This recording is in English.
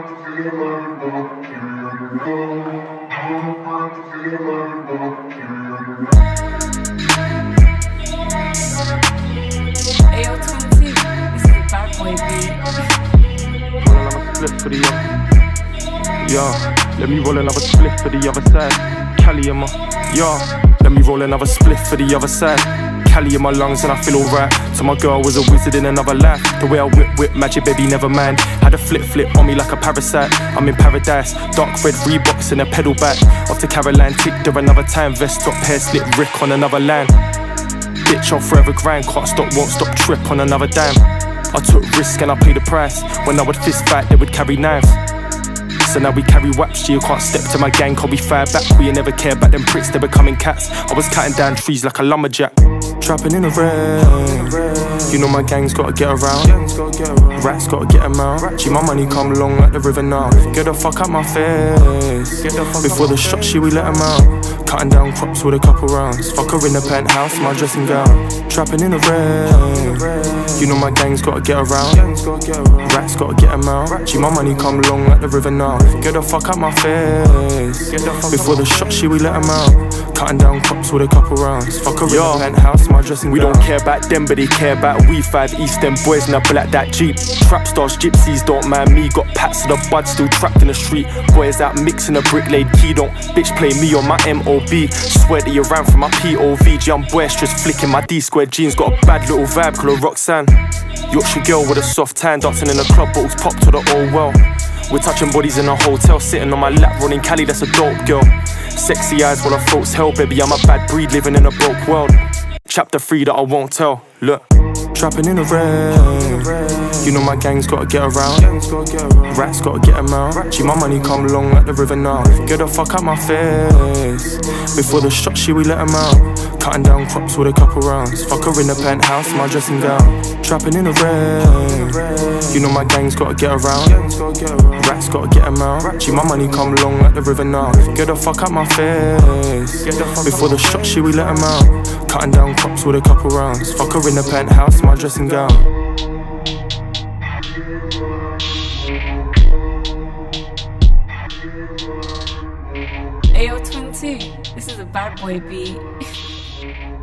Ayo, 22, this is a bad boy beat. Roll another split for the let me roll another split for the other side. Cali in my, let me roll another split for the other side. Cali in my lungs and I feel alright. So my girl was a wizard in another life. The way I whip magic, baby, never mind. Had a flip on me like a parasite. I'm in paradise, dark red Reeboks and a pedal back. Off to Caroline, ticked her another time. Vest top, hair slit, Rick on another line. Bitch, I'll forever grind, can't stop, won't stop, trip on another dime. I took risk and I paid the price. When I would fist fight, they would carry knives. So now we carry waps, you can't step to my gang, cause we fire back. We ain't never care about them pricks, they're becoming cats. I was cutting down trees like a lumberjack. Trapping in the rain, you know my gang's gotta get around. Rats gotta get them out. Gee, my money come long like the river now. Get the fuck out my face. Before the shot, we let them out. Cutting down crops with a couple rounds. Fuck her in the penthouse, my dressing gown. Trapping in the rain, you know my gang's gotta get around. Rats gotta get them out. Gee, my money come long like the river now. Get the fuck out my face. Before the shot, we let them out. Cutting down crops with a couple rounds. Fuck her in the penthouse, my dressing gown. We don't care about them, but they care about we. 5 East End boys now black that Jeep. Trap stars, gypsies don't mind me. Got pats of the bud still trapped in the street. Boys out mixing a brick laid key. Don't bitch play me on my MOB. Swear that you ran from my POV. G, I'm boisterous, flicking my D-squared jeans. Got a bad little vibe, call her Roxanne. Yorkshire girl with a soft tan, dancing in the club, bottles popped to the old well. We're touching bodies in a hotel, sitting on my lap, running Cali, that's a dope girl. Sexy eyes while her throat's hell, baby, I'm a bad breed living in a broke world. Chapter 3 that I won't tell, look. Trapping in the rain, you know my gang's gotta get around. Rats gotta get them out. Gee, my money come long like the river now. Get the fuck out my face. Before the shot, we let them out. Cutting down crops with a couple rounds. Fuck her in the penthouse, my dressing gown. Trapping in the rain, you know my gang's gotta get around. Rats gotta get them out. Gee, my money come long like the river now. Get the fuck out my face. Before the shot, we let them out. Cutting down crops with a couple rounds. Fuck her in the penthouse, my dressing gown. Ayo, 22, this is a bad boy beat.